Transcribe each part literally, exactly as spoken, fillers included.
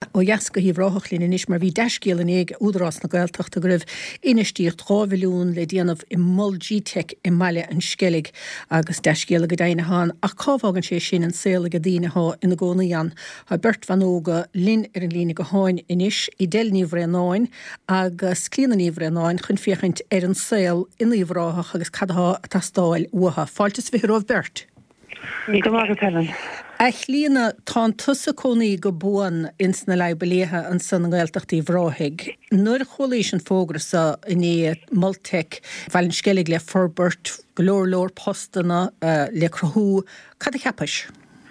ó jasca hí bhráthach lína inis mar bhí deiscéal in éag údarrás na Gaeltachta go raibh inistíocht dhá-mhilliún le déanamh i mol G TEC i Maile an Skellig agus deiscéal go daine hán ach cábhágan sé sin an saola go dtíine há ina gcónaíon ha Bert van Óga lin ar an lína go háin inis i del níomhre náin agus clíana níomhre náin chun fiochaint ar an saoil in íomhráthach agus cadá atá stáil uatha. Fáiltas bhíthróh Bert. Ní go mágad Helen. Ach lína tá tusa cónaí go buan ins na leibbeléthe an san Gaeltachtaí bhráthig. Nuair cholíos an fógrasa in é Multec bhailn Skellig le forbert golóir leor postana uh, le crothú. Cad a cheapais?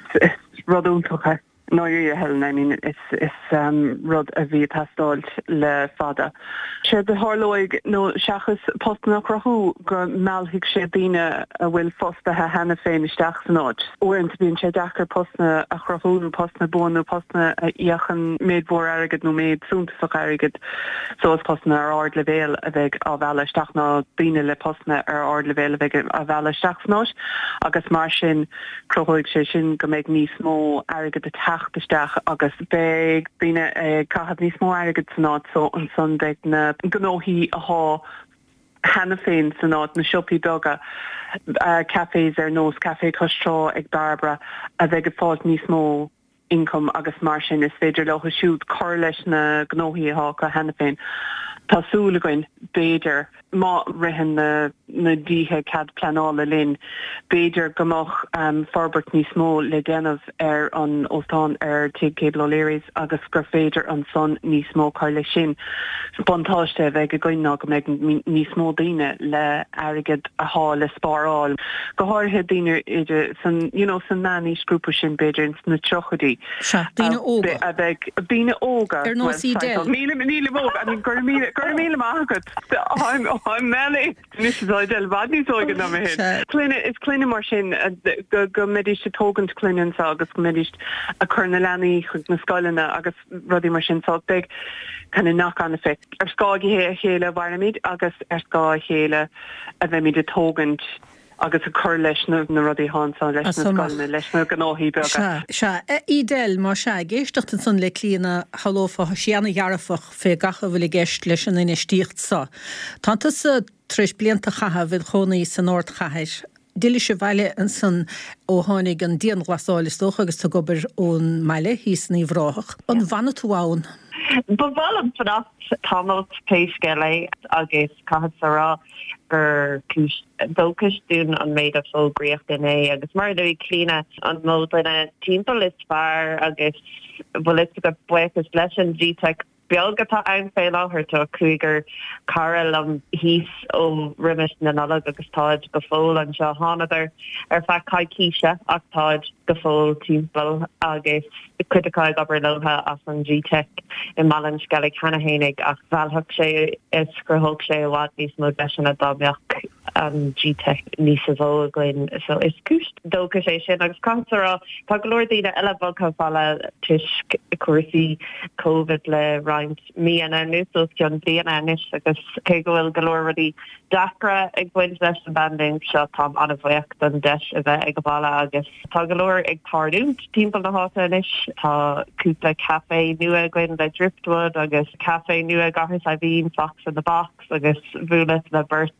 Rud úntacha. No, you're Helen. I mean, it's it's um rud a bhí tastáilt le fada. Sé de Harloig no seachas postna crothú go meallthaigh sé daoine a bhfuil fostathe hena féin isteach san áid. Uairn bíonn sé dechar postna a crothú, postna bónú, postna a íochan méid mhór airgid nó méid súntasach airgid. So is postna ar ard le bhéal a bheith a bheala isteach ná daoine le postna ar ard le bhéal a bheith a bheala isteach san áid. Agus mar sin crothúigh sé sin go méid níos mó airgid a teachtasteach agus beag daoine caithad níos mó airgid san áid so an son beag na gnóthaí a há hena féin san áit na siopaí beaga uh, cafés ar nós café Costrá ag Barbara a bheith go fáil níos mó income agus mar sin is féidir lecha siúd chur leis na gnóthaí a há go hena féin. Tásúla goin béidir má rihan na na díthe cad planála linn béidir gomach um, forbert níos mó le déanamh ar an óstán ar Tig Cable O'Leary's agus gur féidir an son níos mó cair le sin. Spontáiste bheith go goin ná go méid níos mó daoine le airgid a há le spáráil. Go háirthe daoine idir san, you know, san naníos grúpa sin béidir na trochadaí. Se, daoine óga. A bheith daoine óga. Ar nós í del. Míle míle óga, I mean, gur míle gur míle mágad. I'm I'm Melly. This is ideal. Bad news óga na me hin. Clinne is clinne mar sin go go medist a tógant clinne agus go medist a chuna leanaí chug na scoilena agus rudí mar sin sá big kind of knock on effect. Ar scági chéile bhairmid agus ar scá chéile a bheith míad a tógant agus a chur leis na rudí hánsá leis na scoilna leis na gnóthaí beaga. Se, í del mar se géistecht an son le clíana halófa síanna ghearafach fé gacha bhfuil i gceist leis an ina stíocht sa. Tantas a tris blianta chatha bhid chonaí san ord chathir. Dili se bhaile an san ó tháinig an díon glasáil tócha agus tá gobar ón Maile hís ní bhráthach. An bhanna tú ann? Ba bhlam fadat Thomas Paisgele agus caithad sará gur dóchas dún an méid a fógríocht in é agus mar dó clína an mód lena timppla is fearr agus bhfuil go buchas leis an G TEC bealgatá an fé láthirtá chuigur caril am híos ó rimis na nullag agus táid go fóil an seo hánadar ar fe caiiciise ach táid go fóil timppla agus cuiticáid gobar lotha as an G TEC in Malin Skellig hena hénig ach bhealthach sé is scrthóg sé bhhad níos mó leis an a dámbeach an G TEC níos a bhó gin so is cúist dócha sé sin agus cansará tá glóir daoine eile bhagcha bhela tuisc cuasaí COVID le roint mí an anú so ceann bliana anis agus cé go bhfuil golóir ruí dacra ag buint leis an banding seo tá anna bhaocht an deis a bheith ag go bhla agus tá golóir ag tardút timppla na háta inis tá cúpla café nua gin le driftwood agus café nua gahas a bhín fox in the box agus bhualas le burt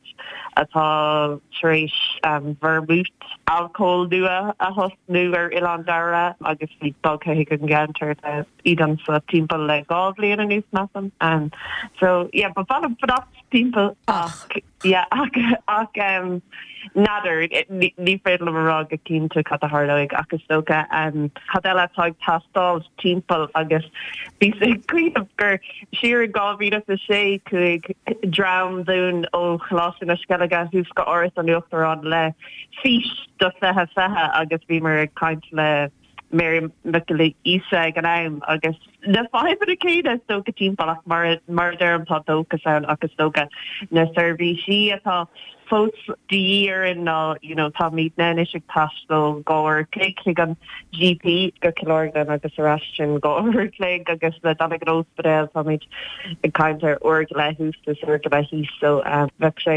atá tréis um, vermouth alcohol nua a hos nu ar Ilandara agus bhí dogcha hi an gantar a iad sa timppla le gábblion a nús nasam and so yeah but bhlam fadat timppla ach yeah ach ach um nadar ní féad le marrá go cínta cat a Harloig agus soca an cadile táid tastáil timppla agus bhí sé cuiamh gur siar gábhíad a sé chuig dram dún ó chlásin na Skellige hús go áras an nuachtarrán le fís do fethe fethe agus bhí mar caint le Mary McLeod Isa gan aim agus na five a céide so go timppla ach mar mar derm tá dóchas an agus soca na servisi atá fós dír in uh, you know tá míid na is ag tastal gáir clé an G P go cilorgan agus arrestin gáir clé agus le dana gróspedal tá míid ag caiintear org le hús is org le hí so bheith sé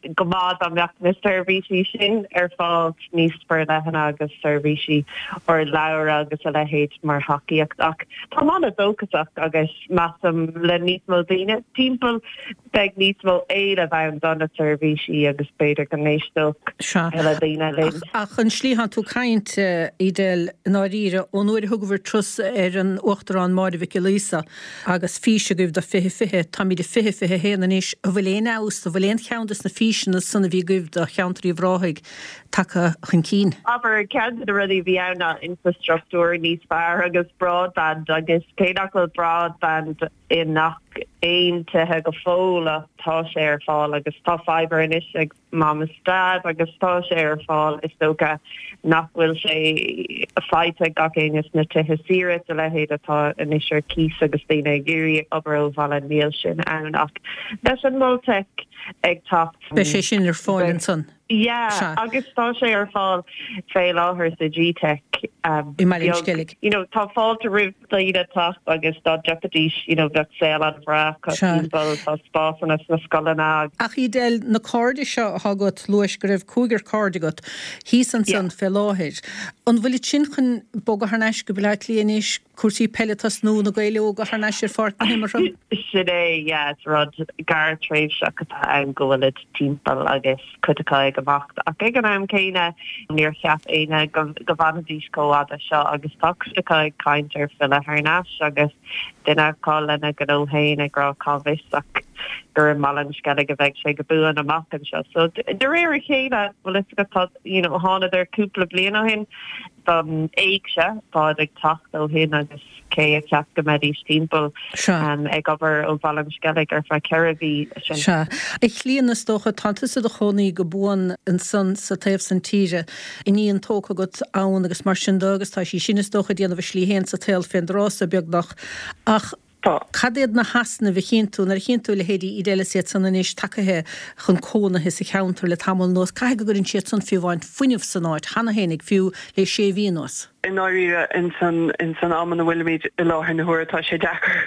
gomad am meach na servisi sin ar fáil níos spur lehan agus servisi or lawer agus a le héit mar hockey ach ach tá man a dócasach agus massam le níos mó dine timppel beg níos mó éad a bhaim don a servisi agus beidir gan néistóch heile dine le. Ach an slíhan tú caint idel náíre ó nuair thugmhar trus ar an uachtarrán Máirvik Lísa agus físe goibh de fihe fihe tá mí de fihe fihe héana níos a bhfuil éon aus a bhfuil éon cheantas na físina sanna bhí goibh de cheantarí bhráthig take chun cín. Aber cean a rudí bhí anna infrastructúr níos fearr agus broadband agus céadach le broadband in nach aontithe go fóla tá sé ar fáil agus tá fibre inis ag mam stad agus tá sé ar fáil is tócha nach bhfuil sé a feite gacéinis na tuthe sire a lehéad atá inis ar cís agus daine géirí obair ó bhela níl sin ann ach leis an moltech ag tacht. Be sé sin ar fáil an son. Yeah, agus tá sé ar fáil fé láthir sa G-Tech. Um, I Malin Skellig. You know, tá fáilte rih daide tacht agus tá jeopardy, you know, bheith saoil an bhra bal tá spásan as na scolan ag. Ach idel na cardide seo hagat luis go raibh cúigur cardigat hí san san fé láthir. An bhfuil sin chun boga harneis go bhfuil líanais cuasí peletas nó na gaile ó go harneis ar fart na himar ram? Sin é, yeah, it's rud gar tréimh seach atá an gohfuil timppel agus cutacá gemacht. Ach ag an am céine níor cheap éine go bhanadís cóáda seo agus tácstacá caint ar fila harneis agus duine cálanna go óhéin ag rá cábhis ach gur Malin Skellig a bheith sé go buan amach an seo. So de réir chéile bhfuil is go tá, you know, hána ar cúpla blian ó hin don éig se fád ag tacht ó hin agus cé a ceap go medís timppel ag obair ó Malin Skellig ar feith ceiribhí sin. Se. Ig líon na stocha tantas a chonaí go buan an san sa taobh san tíre i níon tócha go ann agus mar sin agus tá sí sinna stocha díanamh slíhéin sa taobh féin rás a beagnach ach Cadéad na hasna bhí chéintú nar chéintú le héadí idéile sé san inis takethe chun cóna his a cheantar le tamil nós cai go gurinn siad san fiúháin funineh san áid hana hénig fiú le sé vínos. In áíre in san in san am na bhfuilimiid i láthir na thuirtá sé dechar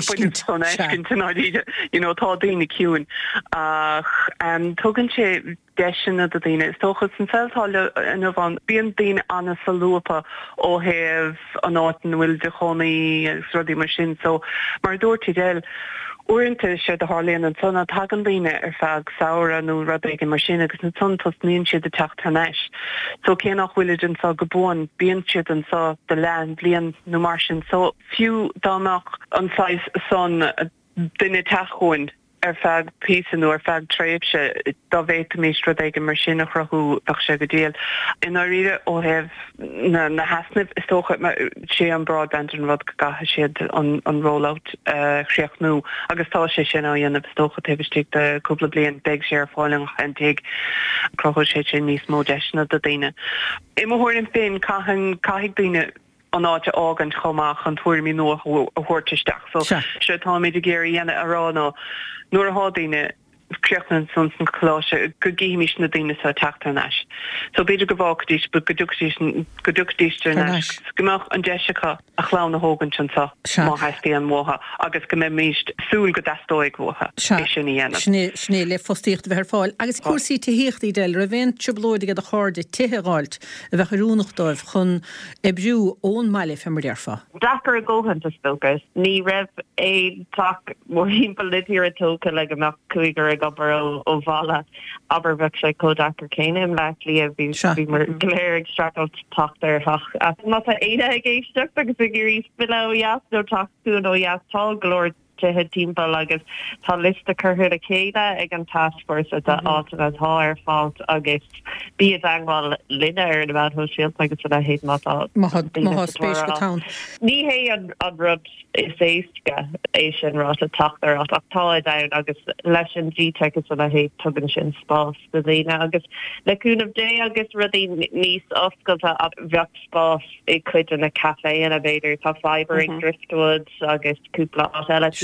san éiscin áide, you know, tá daoine ciúin ach tugann sé deisina a daoine. Is tóchas san selltáile in bhain bíon daoine anna sa luapa ó héamh an átain bhfuil de chonaí agus rudí mar sin, so mar dúirtí déil Uinte sé de Harléan an son a tagan daine ar feag saora nó rudéige mar sin agus an son tos níon siad de techt tanéis. So cé nach bhuiileid an sa gobóin bíon siad an sa de lean blian nó mar sin. So fiú dámach an sais son duine techóin ar feag písan nó ar feag tréimhse dá bhéit mís rudéige mar sin nach rathú ach sé go díal. In áíre ó hebh na na hasnamh is tócha sé an broadband an rud go gatha siad an an rollout chríoch nó agus tá sé sin á dhéanamh tócha taobhistí de cúpla blion beag sé ar fáiling antig crochú sé sin níos mó deisna do daine. I mo thuirn féin caihan caiigh daine an áte ágan chomach an tuair mí nó a thuirteisteach. So sé tá mé de géir dhéana ará nó nuair a hádaine creachnan son san chláise go géimiis na daine sa teachtar neis. So beidir go bhácadís bu godúchtíiste neis. Gomach an deisicha a chlán na hógan sin sa má heiscí an mtha agus go mé míist súil go dastóig mtha é sin dhéanamh. Sné le fostíocht bheit fáil. Agus cuasaí tíochttaí déil ra bhéon triblóide a cháde titheáilt a bheith rúnachtáibh chun e brú ón meile femar dearfa. Dachar a ggóhan a stokas. Ní raibh é tak mór hímpel litíar a tóca le goach cuigar gobar ó bhla aber bheith sé códachar céinim le lí a bhí mar léir extract tatar ach má a éide a géisteach agus a gurí spilóheas nó taú nó heastá glóir he timppel agus tá lista chuthir a chéile ag an taskforce a átain atá ar fáilt agus bí angháil linne ar an bheit hoisiil agus a héad mátá spéis go town. Ní hé an rud is éisce é sin rá a tatar ach tá da agus leis an G-Tech is a héad tugann sin spás do dhéine agus leúnmh dé agus rudí níos oscailta a bheocht spás i chuid in na café in a beidir tá fibre ag driftwood agus cúpla á eile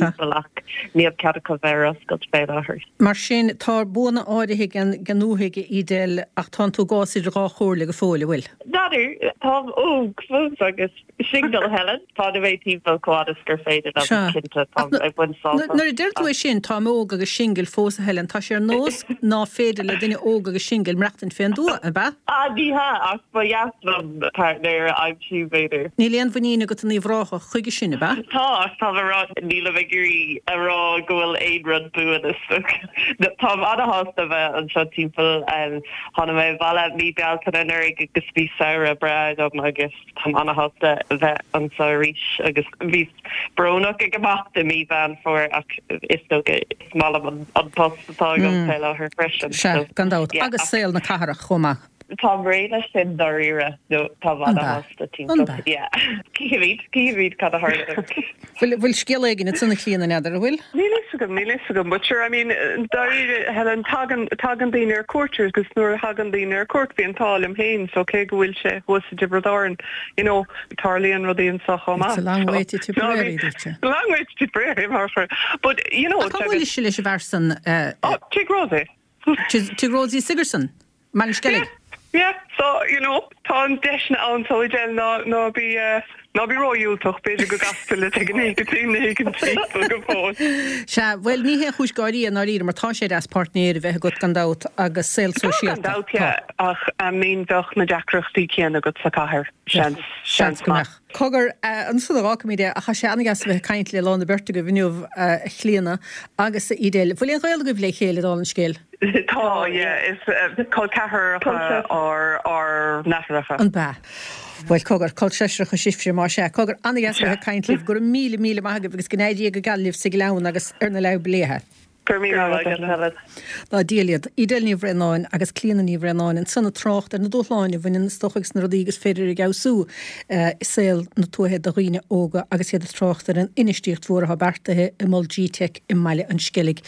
timpach níomh cead go bhéras go fé láthair. Mar sin tá buna áirithe gan ganúthaige idéil ach tá tú gásid rá chóirla go fóla bhfuil. Nadidir tá óg fus agus singal Helen tá a bhéh timppel cuadas gur féidir a cinnta bun sá. Nuair deirú sin tá óga agus singal fósa Helen tá sé ar nós ná féidir le duine óga agus singal mreachtain féin dua a ba? Ah ní ha ach ba jaaslam partner I'm si féidir. Ní leon bhaína go ní bhrácha chuige sinna ba? Tá tá rá níla bhigurí a rá gohfuil éad rud buan is tá anhasta bheith an seo timppel an hána mé bhela ní bealta an airig agus bhí saoire breid am agus tá anhasta bheith an saoirís agus bhí brnach ag goachta mí bhean for ach is mála an posttá an pe á freisin. Se gandát agus saoil na cara chuma. Tá réile sin doíire nó tá bhasta tí. Cíhíd cíhíd cad a hard. Bhfuil scéalaigin na sanna chlíanana neidir bhfuil? Ní lisagam, ní lisagam, but sure, I mean, doíire Helen tagan tagan daoine ar cuairtear agus nuair hagan daoine ar cuairt bhí an tálim héin, so cé go bhfuil sé huasa de bradáin, you know, tarlaíon rudíon sa chomá. It's a long way to Tipperary, dúirte. Long way to Tipperary, Marfa. But, you know... Tá bhfuil is leis a bharsan... Oh, Tig Rosie. Tig Rosie Sigerson, man skellig. Yeah, so, you know, tá an deisna an so idel ná ná bí ná bí roiúltoch beidir go gaspil ag an éige tí éige tí go fód. Se bhfuil ní hé chúsgáirí an áír mar tá sé as partnéir bheith go gandát agus sil sosial. Gandát ach a míondoch na deacrachtaí céanna go sa caiir sean sean. Cogur an sudará míide a cha sé anagas bheith caiint le lána berta go bhiniuh chléana agus sa idéil. Bhfuil an ghail go bh le chéile dá an scéil? Tá, yeah, is called cahar or or nafracha. An ba. Bhfuil cogur col seisre chu sifre má sé. Cogur anagas bheith caiint líh gur míle míle maigeh agus gnéidí go galibh sig leann agus ar na le bléthe. Tá díaliad idéilní bhreáin agus clíanaí bhreáin an sanna trocht ar na dúláinine bhain stochagus na rodígus féidir i gasú isil na tuahead a riine óga agus héad a trocht ar an inistíocht mhór a bertathe i mol G Tech i meile an skellig.